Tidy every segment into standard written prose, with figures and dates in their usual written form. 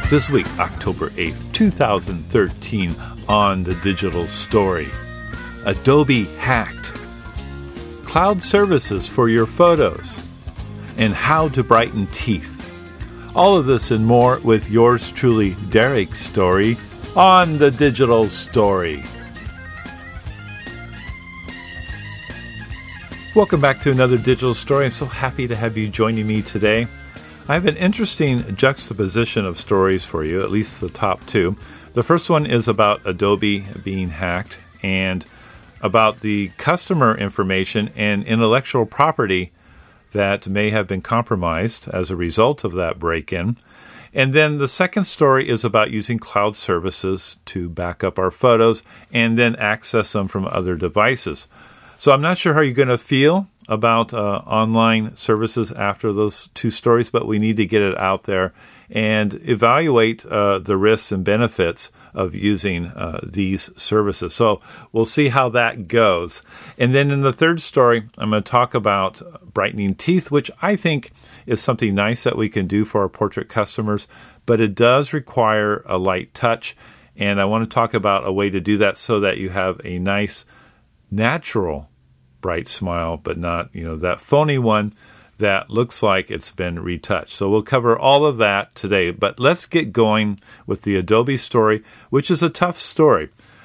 This week, October 8th, 2013, on The Digital Story. Adobe hacked. Cloud services for your photos. And how to brighten teeth. All of this and more with yours truly, Derek Story, on The Digital Story. Welcome back to another Digital Story. I'm so happy to have you joining me today. I have an interesting juxtaposition of stories for you, at least the top two. The first one is about Adobe being hacked and about the customer information and intellectual property that may have been compromised as a result of that break-in. And then the second story is about using cloud services to back up our photos and then access them from other devices. So I'm not sure how you're going to feel about online services after those two stories, but we need to get it out there and evaluate the risks and benefits of using these services. So we'll see how that goes. And then in the third story, I'm going to talk about brightening teeth, which I think is something nice that we can do for our portrait customers, but it does require a light touch. And I want to talk about a way to do that so that you have a nice, natural bright smile, but not, that phony one that looks like it's been retouched. So we'll cover all of that today, but let's get going with the Adobe story, which is a tough story.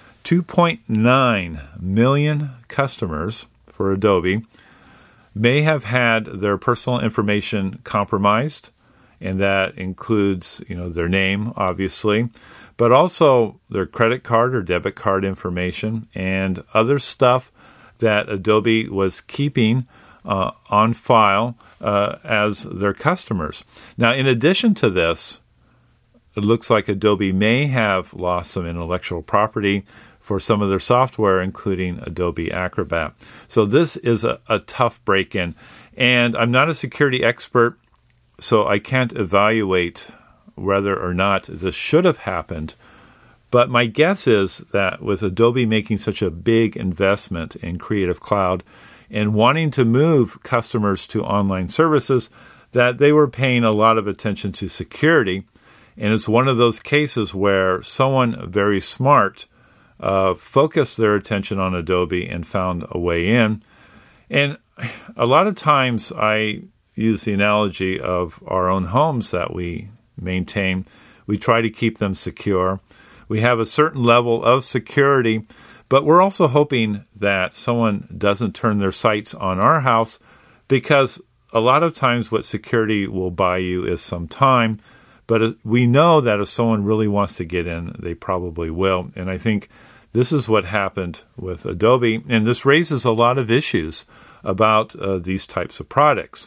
2.9 million customers for Adobe may have had their personal information compromised, and that includes, their name, obviously, but also their credit card or debit card information and other stuff that Adobe was keeping on file as their customers. Now, in addition to this, it looks like Adobe may have lost some intellectual property for some of their software, including Adobe Acrobat. So this is a tough break-in. And I'm not a security expert, so I can't evaluate whether or not this should have happened. But my guess is that with Adobe making such a big investment in Creative Cloud and wanting to move customers to online services, that they were paying a lot of attention to security. And it's one of those cases where someone very smart focused their attention on Adobe and found a way in. And a lot of times I use the analogy of our own homes that we maintain. We try to keep them secure. We have a certain level of security, but we're also hoping that someone doesn't turn their sights on our house, because a lot of times what security will buy you is some time, but we know that if someone really wants to get in, they probably will. And I think this is what happened with Adobe, and this raises a lot of issues about these types of products.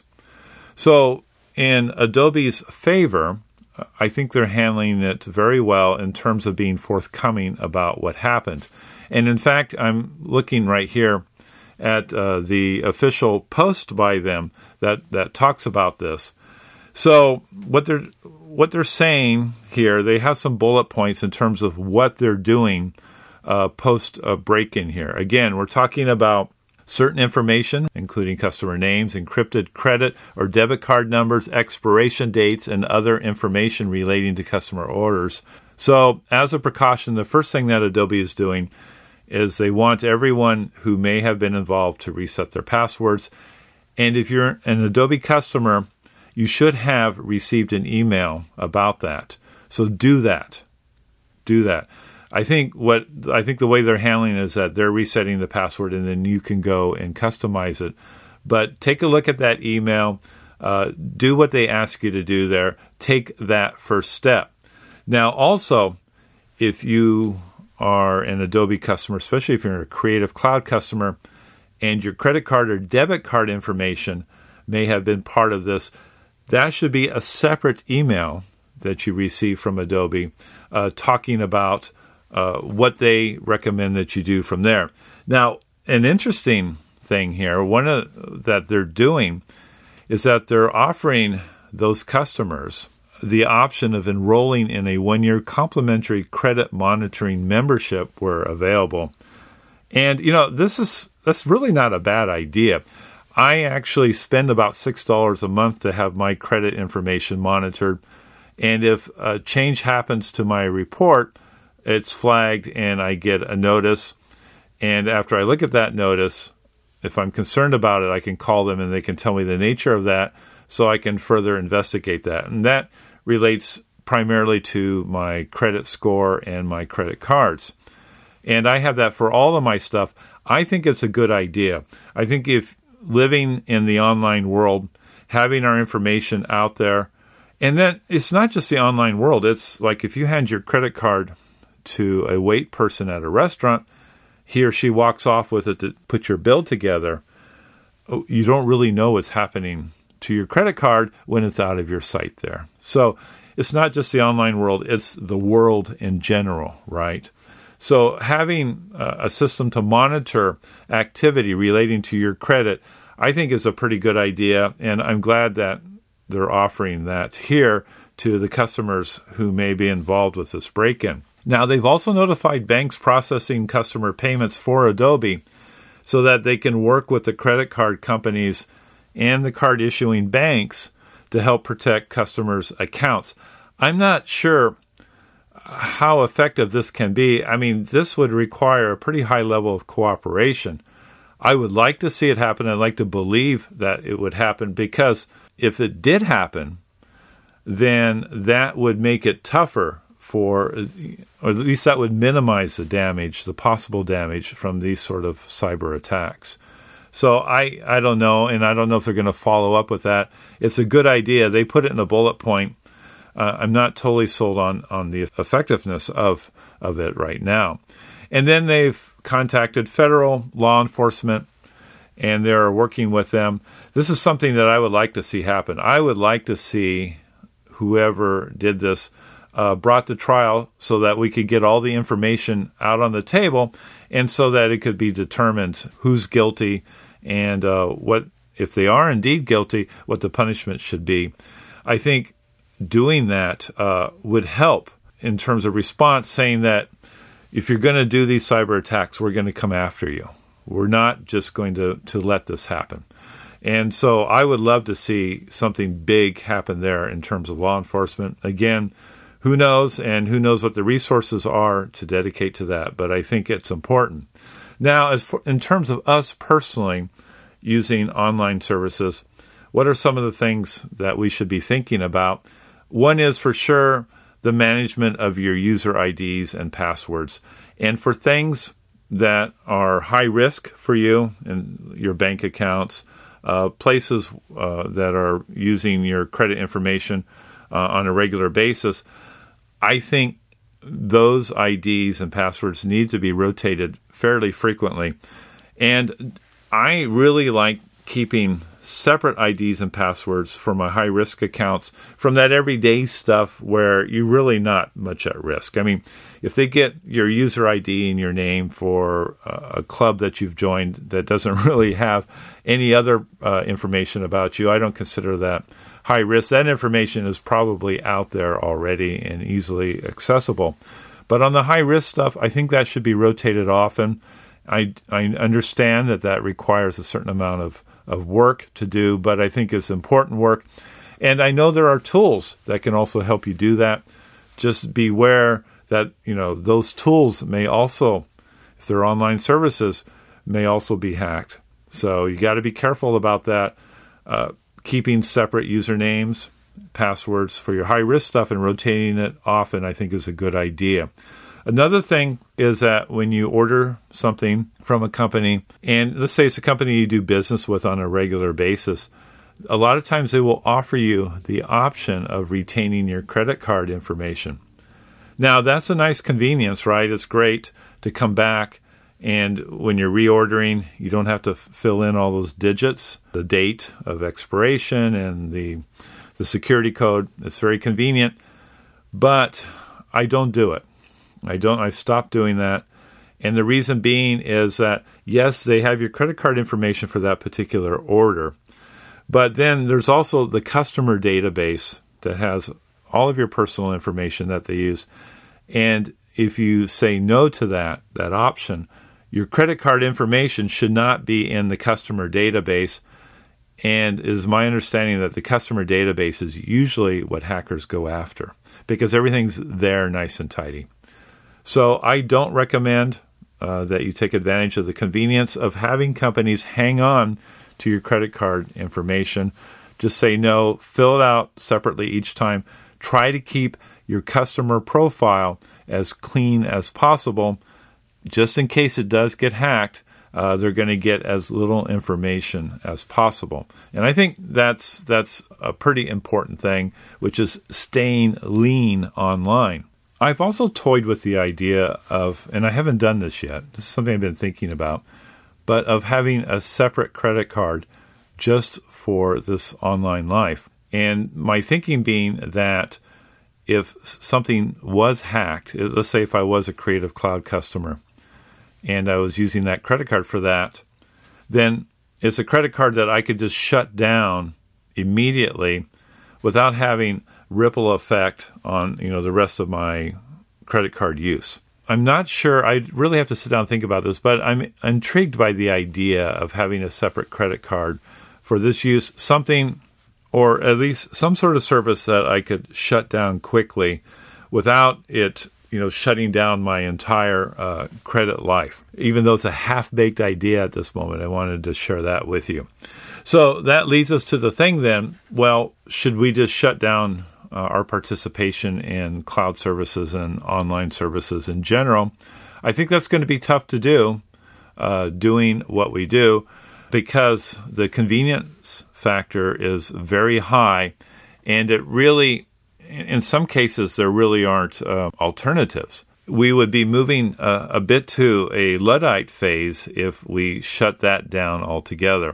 So in Adobe's favor, I think they're handling it very well in terms of being forthcoming about what happened. And in fact, I'm looking right here at the official post by them that talks about this. So what they're saying here, they have some bullet points in terms of what they're doing post a break-in here. Again, we're talking about certain information, including customer names, encrypted credit or debit card numbers, expiration dates, and other information relating to customer orders. So, as a precaution, the first thing that Adobe is doing is they want everyone who may have been involved to reset their passwords. And if you're an Adobe customer, you should have received an email about that. So do that. Do that. I think the way they're handling it is that they're resetting the password, and then you can go and customize it. But take a look at that email. Do what they ask you to do there. Take that first step. Now, also, if you are an Adobe customer, especially if you're a Creative Cloud customer, and your credit card or debit card information may have been part of this, that should be a separate email that you receive from Adobe talking about what they recommend that you do from there. Now, an interesting thing here, that they're doing is that they're offering those customers the option of enrolling in a 1-year complimentary credit monitoring membership where available. And, that's really not a bad idea. I actually spend about $6 a month to have my credit information monitored. And if a change happens to my report, it's flagged and I get a notice. And after I look at that notice, if I'm concerned about it, I can call them and they can tell me the nature of that so I can further investigate that. And that relates primarily to my credit score and my credit cards. And I have that for all of my stuff. I think it's a good idea. I think if living in the online world, having our information out there, and then it's not just the online world. It's like if you hand your credit card to a wait person at a restaurant, he or she walks off with it to put your bill together. You don't really know what's happening to your credit card when it's out of your sight there. So it's not just the online world, it's the world in general, right? So having a system to monitor activity relating to your credit, I think is a pretty good idea, and I'm glad that they're offering that here to the customers who may be involved with this break-in. Now, they've also notified banks processing customer payments for Adobe so that they can work with the credit card companies and the card issuing banks to help protect customers' accounts. I'm not sure how effective this can be. I mean, this would require a pretty high level of cooperation. I would like to see it happen. I'd like to believe that it would happen, because if it did happen, then that would make it tougher or at least that would minimize the damage, the possible damage from these sort of cyber attacks. So I don't know, and I don't know if they're going to follow up with that. It's a good idea. They put it in a bullet point. I'm not totally sold on the effectiveness of it right now. And then they've contacted federal law enforcement, and they're working with them. This is something that I would like to see happen. I would like to see whoever did this brought to trial so that we could get all the information out on the table, and so that it could be determined who's guilty and what, if they are indeed guilty, what the punishment should be. I think doing that would help in terms of response, saying that if you're going to do these cyber attacks, we're going to come after you. We're not just going to let this happen. And so I would love to see something big happen there in terms of law enforcement. Again, who knows, and who knows what the resources are to dedicate to that, but I think it's important. Now, in terms of us personally using online services, what are some of the things that we should be thinking about? One is for sure the management of your user IDs and passwords. And for things that are high risk for you and your bank accounts, places that are using your credit information on a regular basis, I think those IDs and passwords need to be rotated fairly frequently. And I really like keeping separate IDs and passwords for my high-risk accounts from that everyday stuff where you're really not much at risk. I mean, if they get your user ID and your name for a club that you've joined that doesn't really have any other information about you, I don't consider that high risk. That information is probably out there already and easily accessible. But on the high-risk stuff, I think that should be rotated often. I understand that requires a certain amount of work to do, but I think it's important work. And I know there are tools that can also help you do that. Just beware that, those tools may also, if they're online services, may also be hacked. So you got to be careful about that. Keeping separate usernames, passwords for your high-risk stuff and rotating it often, I think, is a good idea. Another thing is that when you order something from a company, and let's say it's a company you do business with on a regular basis, a lot of times they will offer you the option of retaining your credit card information. Now, that's a nice convenience, right? It's great to come back, and when you're reordering, you don't have to fill in all those digits, the date of expiration and the security code. It's very convenient, but I don't do it. I've stopped doing that. And the reason being is that, yes, they have your credit card information for that particular order, but then there's also the customer database that has all of your personal information that they use. And if you say no to that option, your credit card information should not be in the customer database. And it is my understanding that the customer database is usually what hackers go after because everything's there nice and tidy. So I don't recommend that you take advantage of the convenience of having companies hang on to your credit card information. Just say no, fill it out separately each time. Try to keep your customer profile as clean as possible. Just in case it does get hacked, they're going to get as little information as possible. And I think that's a pretty important thing, which is staying lean online. I've also toyed with the idea of, and I haven't done this yet, this is something I've been thinking about, but of having a separate credit card just for this online life. And my thinking being that if something was hacked, let's say if I was a Creative Cloud customer and I was using that credit card for that, then it's a credit card that I could just shut down immediately without having ripple effect on the rest of my credit card use. I'm not sure. I really have to sit down and think about this, but I'm intrigued by the idea of having a separate credit card for this use, something or at least some sort of service that I could shut down quickly without it shutting down my entire credit life. Even though it's a half-baked idea at this moment, I wanted to share that with you. So that leads us to the thing then, well, should we just shut down our participation in cloud services and online services in general? I think that's going to be tough to do, doing what we do, because the convenience factor is very high, and it really, in some cases, there really aren't alternatives. We would be moving a bit to a Luddite phase if we shut that down altogether.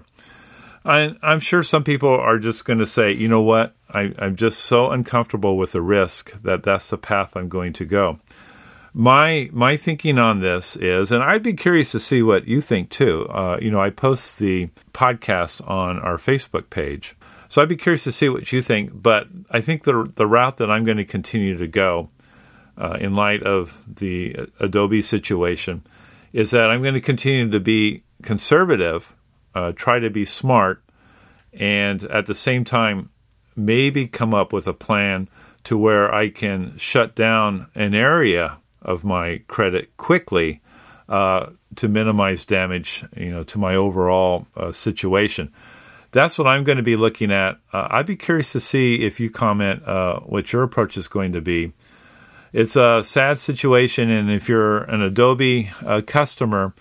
I'm sure some people are just going to say, you know what, I'm just so uncomfortable with the risk that that's the path I'm going to go. My thinking on this is, and I'd be curious to see what you think too. I post the podcast on our Facebook page, so I'd be curious to see what you think. But I think the route that I'm going to continue to go, in light of the Adobe situation, is that I'm going to continue to be conservative, try to be smart, and at the same time, maybe come up with a plan to where I can shut down an area of my credit quickly to minimize damage, to my overall situation. That's what I'm going to be looking at. I'd be curious to see if you comment what your approach is going to be. It's a sad situation, and if you're an Adobe customer,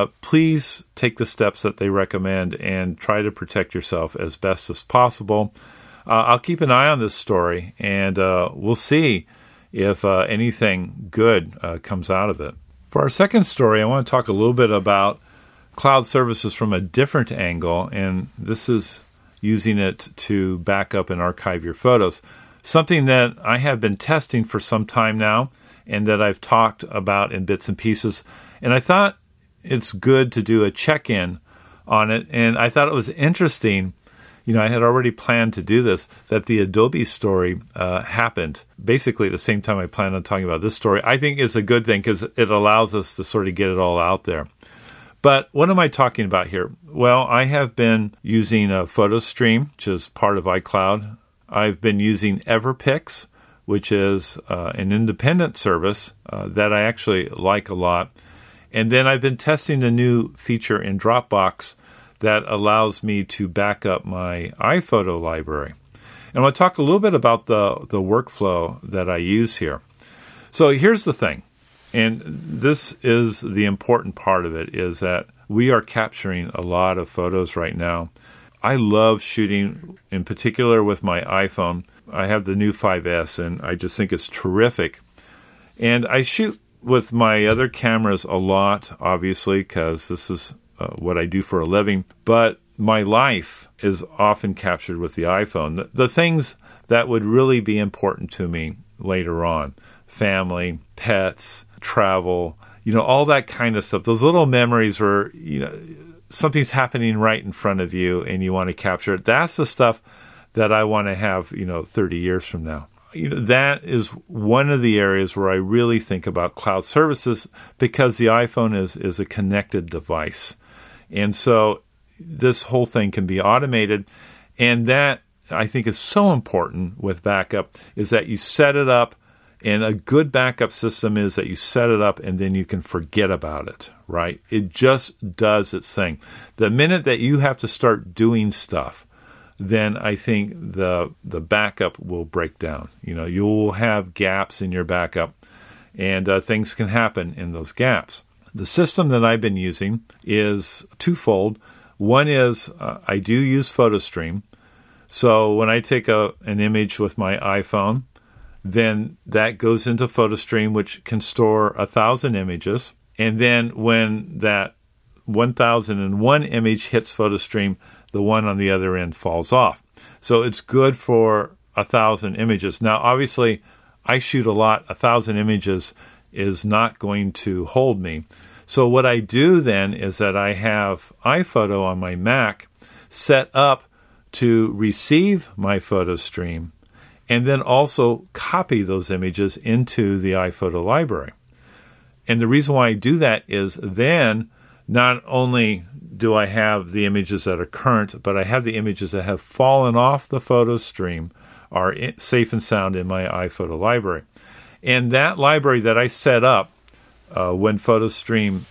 please take the steps that they recommend and try to protect yourself as best as possible. I'll keep an eye on this story, and we'll see if anything good comes out of it. For our second story, I want to talk a little bit about cloud services from a different angle, and this is using it to back up and archive your photos. Something that I have been testing for some time now and that I've talked about in bits and pieces. And I thought it's good to do a check-in on it. And I thought it was interesting, I had already planned to do this, that the Adobe story happened basically at the same time I planned on talking about this story. I think it's a good thing because it allows us to sort of get it all out there. But what am I talking about here? Well, I have been using PhotoStream, which is part of iCloud. I've been using Everpix, which is an independent service that I actually like a lot. And then I've been testing the new feature in Dropbox that allows me to back up my iPhoto library. And I want to talk a little bit about the workflow that I use here. So here's the thing, and this is the important part of it, is that we are capturing a lot of photos right now. I love shooting, in particular with my iPhone. I have the new 5S, and I just think it's terrific. And I shoot with my other cameras a lot, obviously, because this is what I do for a living. But my life is often captured with the iPhone. The things that would really be important to me later on, family, pets, travel, all that kind of stuff. Those little memories where, something's happening right in front of you and you want to capture it. That's the stuff that I want to have, 30 years from now. That is one of the areas where I really think about cloud services, because the iPhone is a connected device. And so, this whole thing can be automated. And that, I think, is so important with backup, is that you set it up. And a good backup system is that you set it up and then you can forget about it, right? It just does its thing. The minute that you have to start doing stuff, then I think the backup will break down. You'll have gaps in your backup, and things can happen in those gaps. The system that I've been using is twofold. One is I do use PhotoStream. So when I take an image with my iPhone, then that goes into PhotoStream, which can store 1,000 images. And then when that 1,001 image hits PhotoStream, the one on the other end falls off. So it's good for 1,000 images. Now, obviously, I shoot a lot. 1,000 images is not going to hold me. So what I do then is that I have iPhoto on my Mac set up to receive my PhotoStream and then also copy those images into the iPhoto library. And the reason why I do that is then not only do I have the images that are current, but I have the images that have fallen off the PhotoStream are safe and sound in my iPhoto library. And that library that I set up when PhotoStream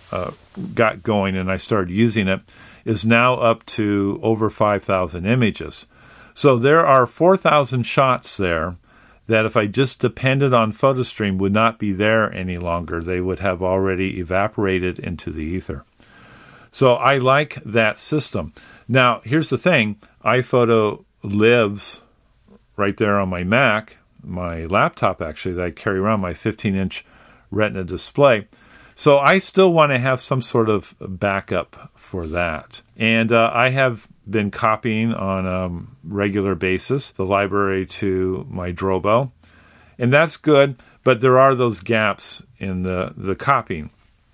got going and I started using it is now up to over 5,000 images. So there are 4,000 shots there that if I just depended on PhotoStream would not be there any longer. They would have already evaporated into the ether. So I like that system. Now, here's the thing. iPhoto lives right there on my Mac, my laptop actually, that I carry around, my 15-inch Retina display. So I still want to have some sort of backup for that. And I have been copying on a regular basis the library to my Drobo. And that's good, but there are those gaps in the copying.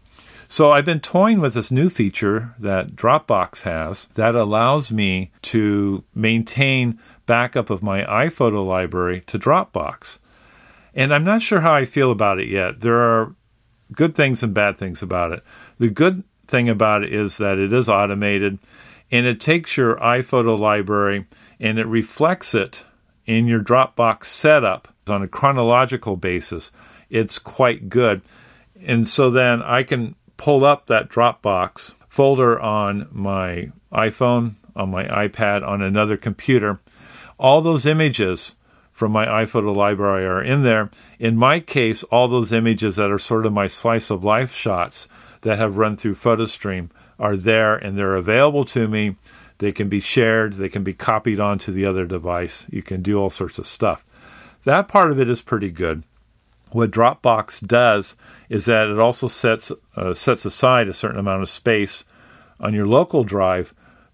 So I've been toying with this new feature that Dropbox has that allows me to maintain backup of my iPhoto library to Dropbox. And I'm not sure how I feel about it yet. There are good things and bad things about it. The good thing about it is that it is automated, and it takes your iPhoto library and it reflects it in your Dropbox setup on a chronological basis. It's quite good. And so then I can pull up that Dropbox folder on my iPhone, on my iPad, on another computer. All those images from my iPhoto library are in there. In my case, all those images that are sort of my slice of life shots that have run through PhotoStream are there, and they're available to me. They can be shared. They can be copied onto the other device. You can do all sorts of stuff. That part of it is pretty good. What Dropbox does is that it also sets aside a certain amount of space on your local drive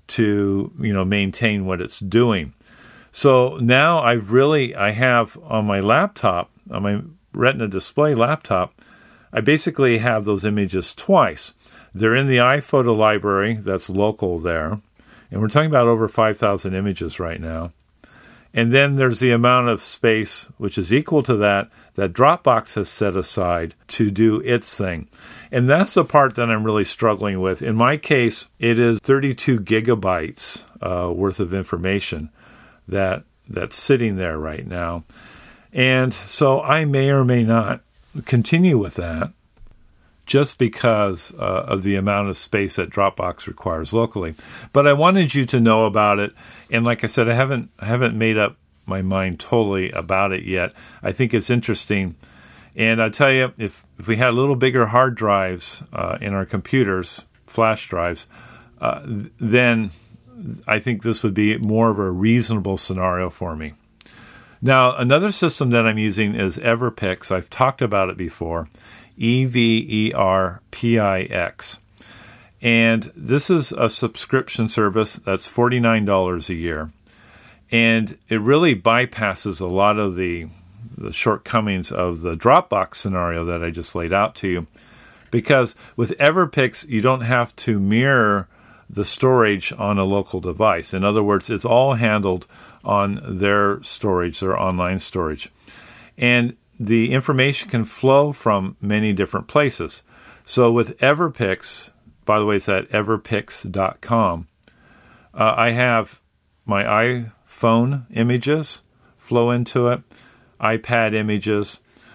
to maintain what it's doing. So now I have on my laptop, on my Retina display laptop, I basically have those images twice. They're in the iPhoto library that's local there, and we're talking about over 5,000 images right now. And then there's the amount of space, which is equal to that Dropbox has set aside to do its thing. And that's the part that I'm really struggling with. In my case, it is 32 gigabytes worth of information that's sitting there right now. And so I may or may not continue with that just because of the amount of space that Dropbox requires locally. But I wanted you to know about it. And like I said, I haven't made up my mind totally about it yet. I think it's interesting. And I tell you, if we had a little bigger hard drives in our computers, flash drives, then I think this would be more of a reasonable scenario for me. Now, another system that I'm using is Everpix. I've talked about it before, Everpix. And this is a subscription service that's $49 a year. And it really bypasses a lot of the shortcomings of the Dropbox scenario that I just laid out to you. Because with Everpix, you don't have to mirror the storage on a local device. In other words, it's all handled on their storage, their online storage. And the information can flow from many different places. So with Everpix, by the way, it's at everpix.com, I have my iPhone images flow into it, iPad images,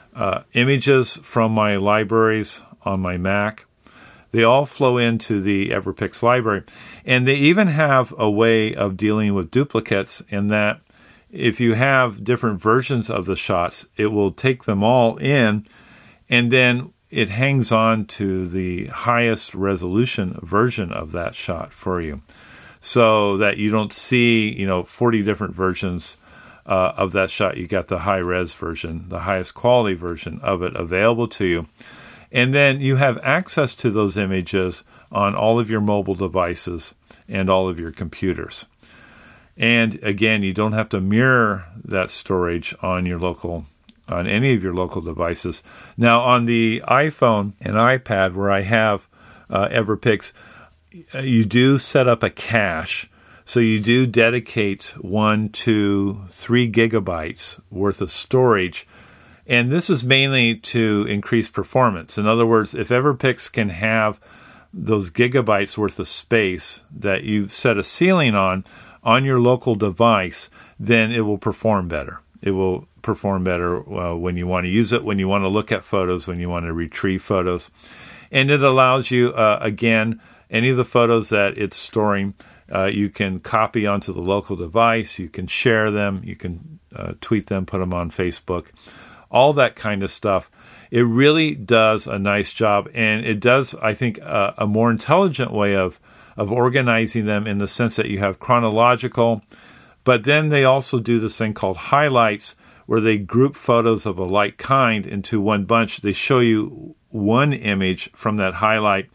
images from my libraries on my Mac. They all flow into the Everpix library. And they even have a way of dealing with duplicates in that if you have different versions of the shots, it will take them all in, and then it hangs on to the highest resolution version of that shot for you, so that you don't see 40 different versions of that shot. You got the high res version, the highest quality version of it available to you, and then you have access to those images on all of your mobile devices and all of your computers. And again, you don't have to mirror that storage on any of your local devices. Now, on the iPhone and iPad, where I have Everpix, you do set up a cache. So you do dedicate 1 to 3 gigabytes worth of storage. And this is mainly to increase performance. In other words, if Everpix can have those gigabytes worth of space that you've set a ceiling on your local device, then it will perform better. It will perform better when you want to use it, when you want to look at photos, when you want to retrieve photos. And it allows you, again, any of the photos that it's storing, you can copy onto the local device, you can share them, you can tweet them, put them on Facebook, all that kind of stuff. It really does a nice job, and it does, I think, a more intelligent way of organizing them in the sense that you have chronological, but then they also do this thing called highlights, where they group photos of a like kind into one bunch. They show you one image from that highlight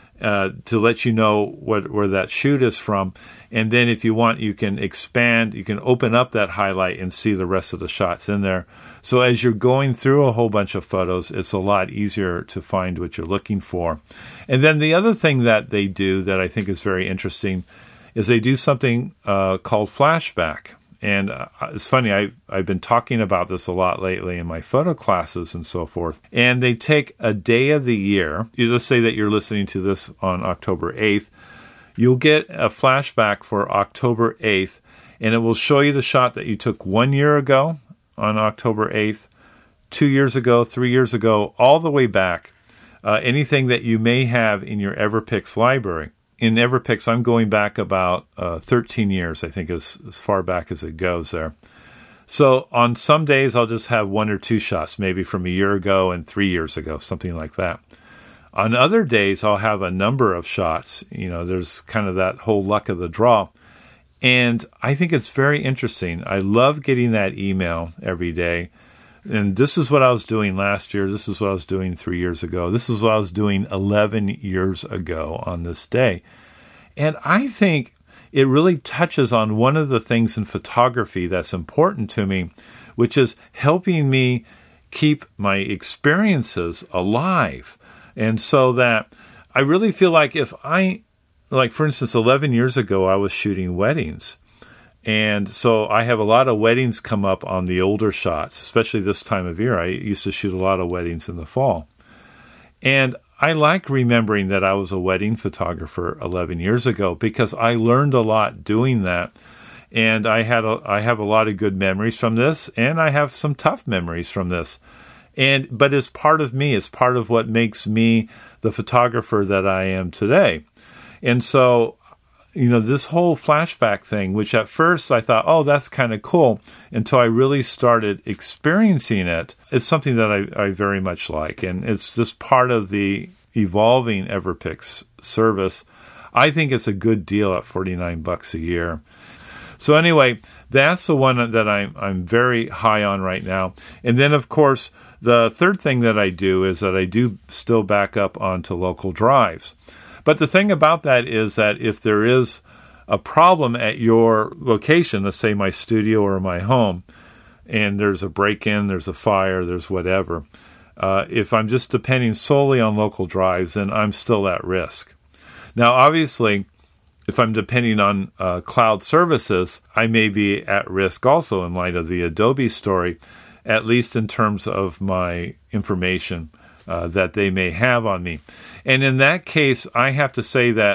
to let you know where that shoot is from. And then if you want, you can expand, you can open up that highlight and see the rest of the shots in there. So as you're going through a whole bunch of photos, it's a lot easier to find what you're looking for. And then the other thing that they do that I think is very interesting is they do something called flashback. And it's funny, I've been talking about this a lot lately in my photo classes and so forth. And they take a day of the year. Let's say that you're listening to this on October 8th. You'll get a flashback for October 8th, and it will show you the shot that you took 1 year ago on October 8th, 2 years ago, 3 years ago, all the way back. Anything that you may have in your Everpix library. In Everpix, I'm going back about 13 years, I think, as far back as it goes there. So on some days, I'll just have 1 or 2 shots, maybe from a year ago and 3 years ago, something like that. On other days, I'll have a number of shots. There's kind of that whole luck of the draw. And I think it's very interesting. I love getting that email every day. And this is what I was doing last year. This is what I was doing 3 years ago. This is what I was doing 11 years ago on this day. And I think it really touches on one of the things in photography that's important to me, which is helping me keep my experiences alive. And so that I really feel like for instance, 11 years ago, I was shooting weddings. And so I have a lot of weddings come up on the older shots, especially this time of year. I used to shoot a lot of weddings in the fall. And I like remembering that I was a wedding photographer 11 years ago because I learned a lot doing that. And I have a lot of good memories from this, and I have some tough memories from this. But it's part of me. It's part of what makes me the photographer that I am today. And so, this whole flashback thing, which at first I thought, oh, that's kind of cool, until I really started experiencing it, it's something that I very much like. And it's just part of the evolving Everpix service. I think it's a good deal at $49 a year. So anyway, that's the one that I'm very high on right now. And then, of course, the third thing that I do is that I do still back up onto local drives. But the thing about that is that if there is a problem at your location, let's say my studio or my home, and there's a break-in, there's a fire, there's whatever, if I'm just depending solely on local drives, then I'm still at risk. Now, obviously, if I'm depending on cloud services, I may be at risk also in light of the Adobe story, at least in terms of my information that they may have on me. And in that case, I have to say that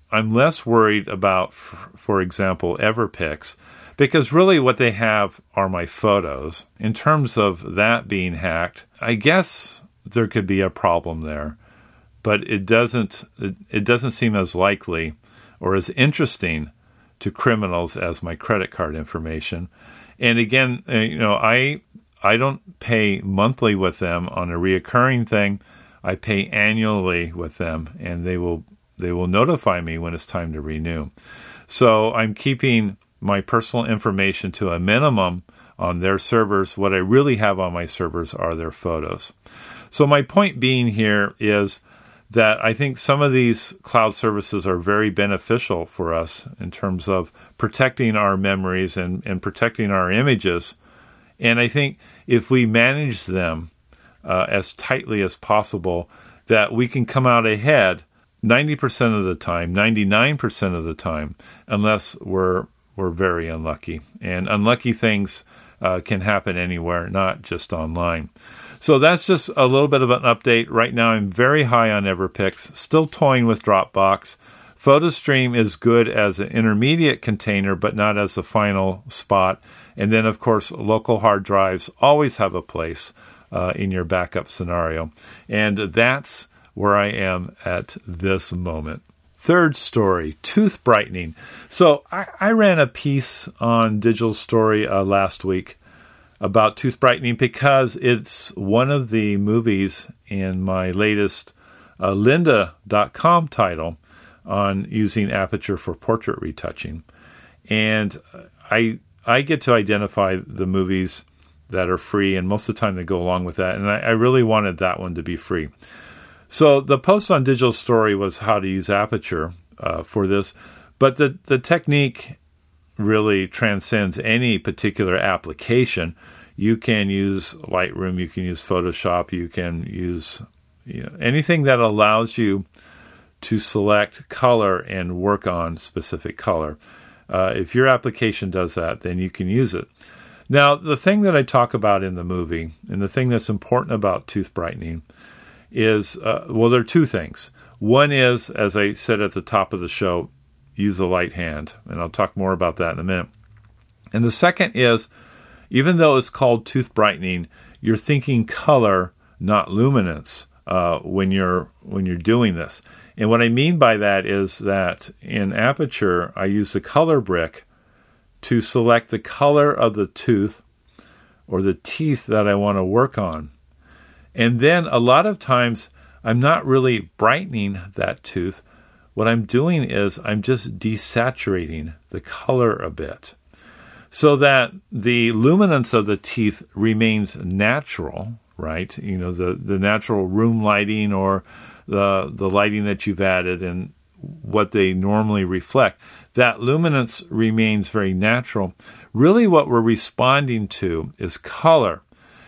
I'm less worried about, for example, Everpix, because really what they have are my photos. In terms of that being hacked, I guess there could be a problem there, but it doesn't seem as likely or as interesting to criminals as my credit card information. And again, I don't pay monthly with them on a reoccurring thing. I pay annually with them, and they will notify me when it's time to renew. So I'm keeping my personal information to a minimum on their servers. What I really have on my servers are their photos. So my point being here is that I think some of these cloud services are very beneficial for us in terms of protecting our memories and protecting our images. And I think if we manage them as tightly as possible, that we can come out ahead 90% of the time, 99% of the time, unless we're very unlucky. And unlucky things can happen anywhere, not just online. So that's just a little bit of an update. Right now, I'm very high on Everpix, still toying with Dropbox. PhotoStream is good as an intermediate container, but not as the final spot. And then, of course, local hard drives always have a place in your backup scenario. And that's where I am at this moment. Third story, tooth brightening. So I ran a piece on Digital Story last week about tooth brightening because it's one of the movies in my latest lynda.com title on using Aperture for portrait retouching. And I get to identify the movies that are free, and most of the time they go along with that. And I really wanted that one to be free. So the post on Digital Story was how to use Aperture for this. But the technique really transcends any particular application. You can use Lightroom, you can use Photoshop, you can use anything that allows you to select color and work on specific color. If your application does that, then you can use it. Now, the thing that I talk about in the movie, and the thing that's important about tooth brightening is, there are two things. One is, as I said at the top of the show, use the light hand, and I'll talk more about that in a minute. And the second is, even though it's called tooth brightening, you're thinking color, not luminance, when you're doing this. And what I mean by that is that in Aperture, I use the color brick to select the color of the tooth or the teeth that I want to work on. And then a lot of times, I'm not really brightening that tooth. What I'm doing is I'm just desaturating the color a bit so that the luminance of the teeth remains natural, right? The natural room lighting or the lighting that you've added and what they normally reflect. That luminance remains very natural. Really what we're responding to is color.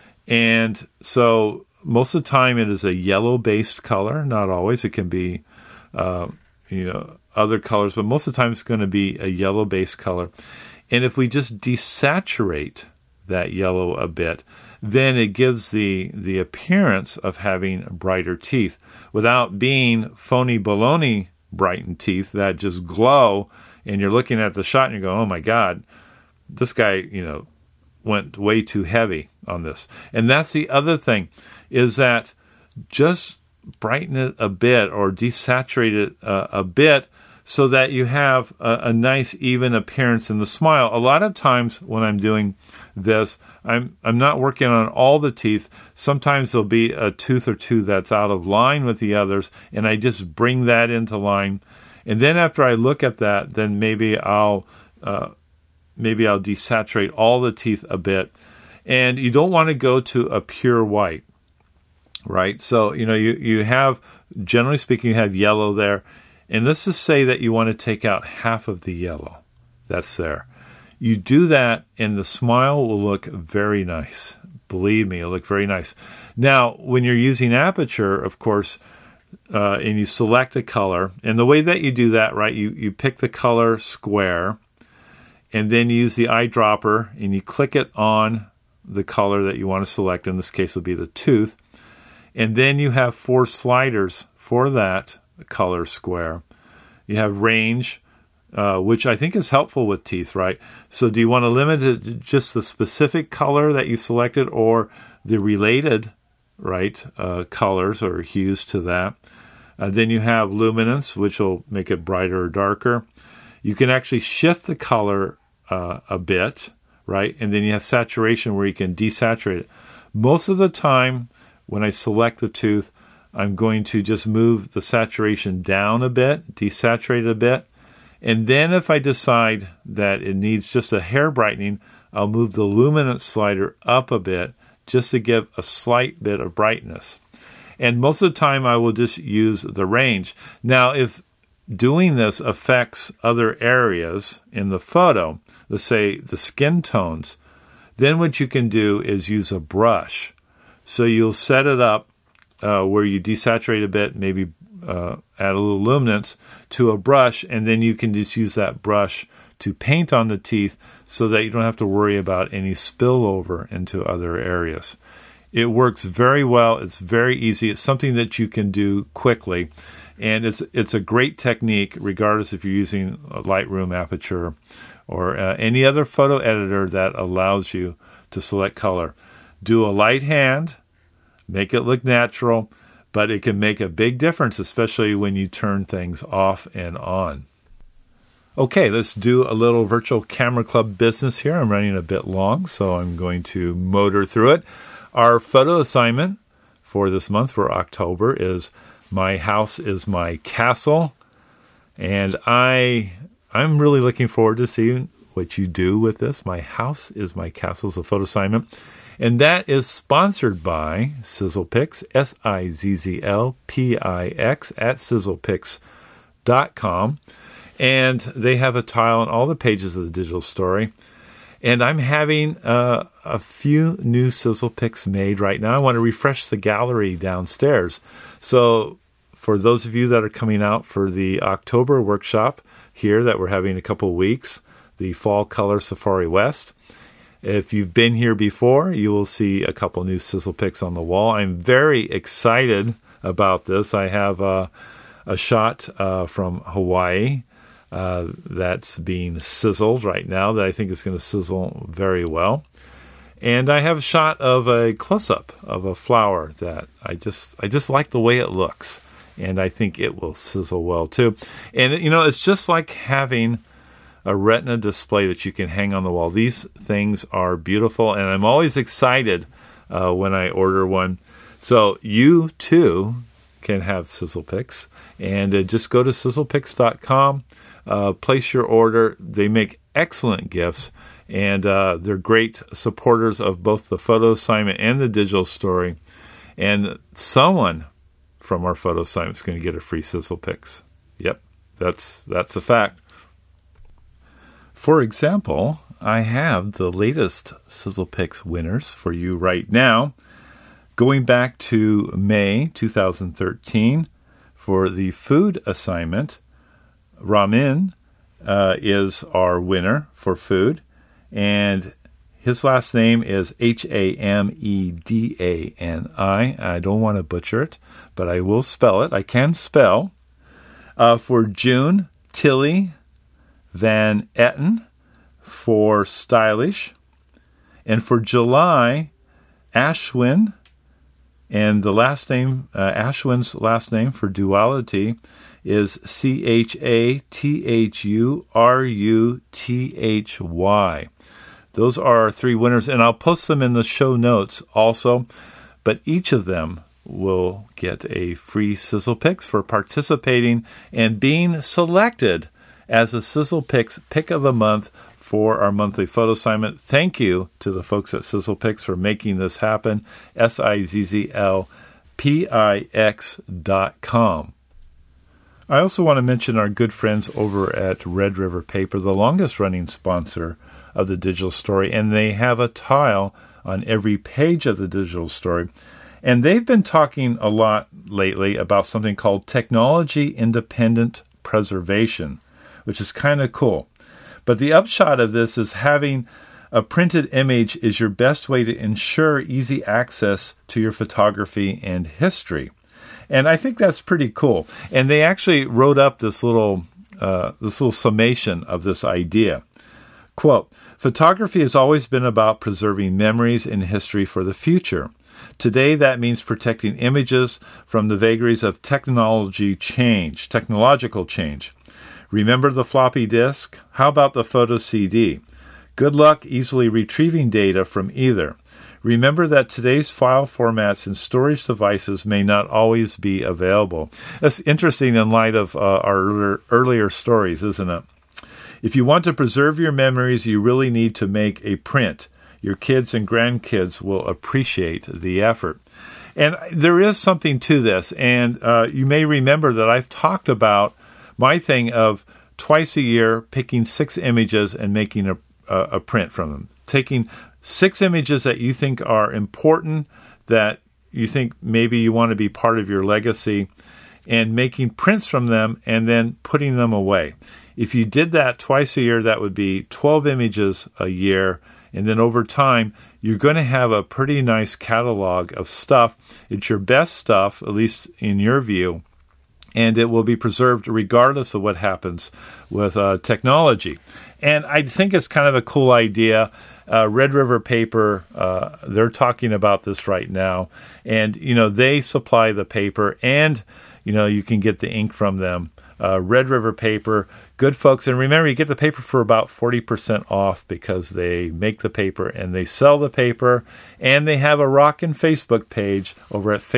And so most of the time it is a yellow-based color. Not always. It can be, other colors, but most of the time it's going to be a yellow-based color. And if we just desaturate that yellow a bit, then it gives the appearance of having brighter teeth without being phony baloney brightened teeth that just glow, and you're looking at the shot and you go, oh my God, this guy, went way too heavy on this. And that's the other thing, is that just brighten it a bit or desaturate it a bit so that you have a nice even appearance in the smile. A lot of times when I'm doing this, I'm not working on all the teeth. Sometimes there'll be a tooth or two that's out of line with the others, and I just bring that into line. And then after I look at that, then maybe I'll desaturate all the teeth a bit. And you don't want to go to a pure white, right? So, you have, generally speaking, you have yellow there. And let's just say that you want to take out half of the yellow that's there. You do that, and the smile will look very nice. Believe me, it'll look very nice. Now, when you're using Aperture, of course, and you select a color, and the way that you do that, right, you pick the color square, and then you use the eyedropper, and you click it on the color that you want to select. In this case, will be the tooth. And then you have 4 sliders for that color square. You have range, which I think is helpful with teeth, right? So do you want to limit it to just the specific color that you selected or the related, right, colors or hues to that? Then you have luminance, which will make it brighter or darker. You can actually shift the color a bit, right? And then you have saturation where you can desaturate it. Most of the time, when I select the tooth, I'm going to just move the saturation down a bit, desaturate it a bit. And then if I decide that it needs just a hair brightening, I'll move the luminance slider up a bit just to give a slight bit of brightness. And most of the time, I will just use the range. Now, if doing this affects other areas in the photo, let's say the skin tones, then what you can do is use a brush. So you'll set it up where you desaturate a bit, maybe add a little luminance to a brush, and then you can just use that brush to paint on the teeth so that you don't have to worry about any spillover into other areas. It works very well. It's very easy. It's something that you can do quickly, and it's a great technique regardless if you're using a Lightroom Aperture or any other photo editor that allows you to select color. Do a light hand, make it look natural, but it can make a big difference, especially when you turn things off and on. Okay, let's do a little Virtual Camera Club business here. I'm running a bit long, so I'm going to motor through it. Our photo assignment for this month, for October, is My House is My Castle. And I'm really looking forward to seeing what you do with this. My House is My Castle is a photo assignment. And that is sponsored by Sizzlepix, Sizzlepix, at sizzlepix.com. And they have a tile on all the pages of the digital story. And I'm having a few new Sizzlepix made right now. I want to refresh the gallery downstairs. So for those of you that are coming out for the October workshop here that we're having a couple of weeks, the Fall Color Safari West, if you've been here before, you will see a couple new Sizzlepix on the wall. I'm very excited about this. I have a shot from Hawaii that's being sizzled right now that I think is going to sizzle very well. And I have a shot of a close-up of a flower that I just like the way it looks. And I think it will sizzle well too. And, it's just like having a retina display that you can hang on the wall. These things are beautiful, and I'm always excited when I order one. So you, too, can have Sizzlepix. And just go to sizzlepix.com, place your order. They make excellent gifts, and they're great supporters of both the photo assignment and the digital story. And someone from our photo assignment is going to get a free Sizzlepix. Yep, that's a fact. For example, I have the latest Sizzlepix winners for you right now. Going back to May 2013 for the food assignment, Ramin is our winner for food, and his last name is Hamedani. I don't want to butcher it, but I will spell it. I can spell. For June, Tilly Van Etten for stylish. And for July, Ashwin, and the last name, Ashwin's last name for duality is ChathuRuthy. Those are our three winners, and I'll post them in the show notes also, but each of them will get a free Sizzlepix for participating and being selected as a Sizzlepix Pick of the Month for our monthly photo assignment. Thank you to the folks at Sizzlepix for making this happen. SIZZLPIX.com. I also want to mention our good friends over at Red River Paper, the longest-running sponsor of the digital story, and they have a tile on every page of the digital story. And they've been talking a lot lately about something called technology-independent preservation, which is kind of cool. But the upshot of this is having a printed image is your best way to ensure easy access to your photography and history. And I think that's pretty cool. And they actually wrote up this little this little summation of this idea. Quote, photography has always been about preserving memories and history for the future. Today, that means protecting images from the vagaries of technological change. Remember the floppy disk? How about the photo CD? Good luck easily retrieving data from either. Remember that today's file formats and storage devices may not always be available. That's interesting in light of our earlier stories, isn't it? If you want to preserve your memories, you really need to make a print. Your kids and grandkids will appreciate the effort. And there is something to this, and you may remember that I've talked about my thing of twice a year picking 6 images and making a print from them. Taking 6 images that you think are important, that you think maybe you want to be part of your legacy, and making prints from them and then putting them away. If you did that twice a year, that would be 12 images a year. And then over time, you're going to have a pretty nice catalog of stuff. It's your best stuff, at least in your view, and it will be preserved regardless of what happens with technology. And I think it's kind of a cool idea. Red River Paper, they're talking about this right now. And, they supply the paper and, you can get the ink from them. Red River Paper, good folks. And remember, you get the paper for about 40% off because they make the paper and they sell the paper. And they have a rockin' Facebook page over at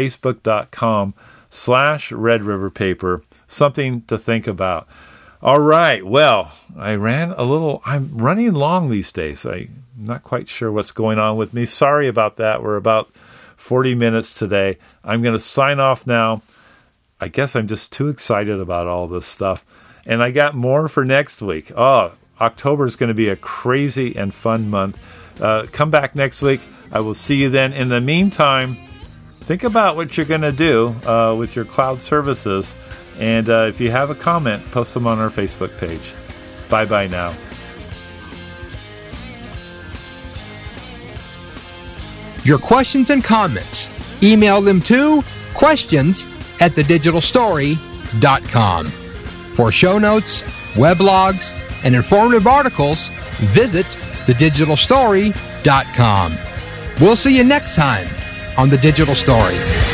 facebook.com/Red River Paper. Something to think about. All right. Well, I'm running long these days. I'm not quite sure what's going on with me. Sorry about that. We're about 40 minutes today. I'm going to sign off now. I guess I'm just too excited about all this stuff. And I got more for next week. October is going to be a crazy and fun month. Come back next week. I will see you then. In the meantime, think about what you're going to do with your cloud services. And if you have a comment, post them on our Facebook page. Bye-bye now. Your questions and comments, email them to questions@thedigitalstory.com. For show notes, weblogs, and informative articles, visit thedigitalstory.com. We'll see you next time on The Digital Story.